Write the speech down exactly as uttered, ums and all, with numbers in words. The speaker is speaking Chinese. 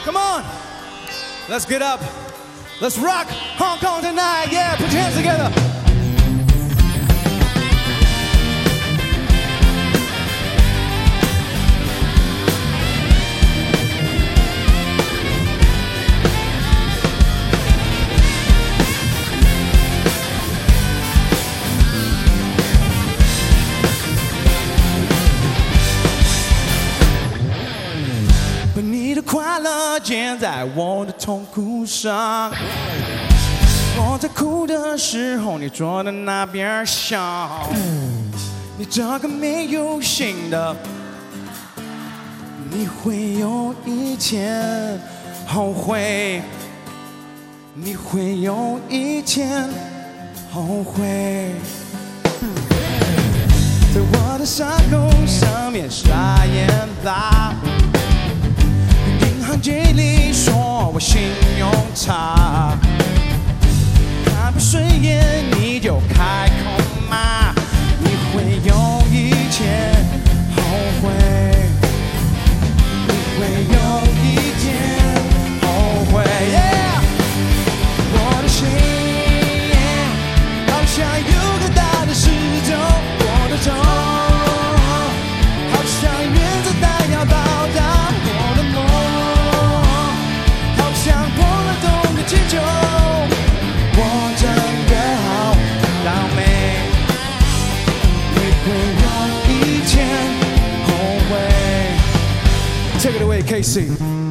Come on. Let's get up. Let's rock Hong Kong tonight. Yeah, put your hands together.把你的快乐建在我的痛苦上，我在哭的时候，你坐在那边笑。你这个没有心的，你会有一天后悔，你会有一天后悔。在我的伤口上面撒盐巴。行经理说我信用差，看不顺眼你就开口骂，你会有一天后悔，你会有一天后悔。Yeah! 我的心好像有个大的石头，我的头好像原子弹要爆炸，我的梦。气球，我真的好倒霉，你会有一天后悔。Take it away, Casey.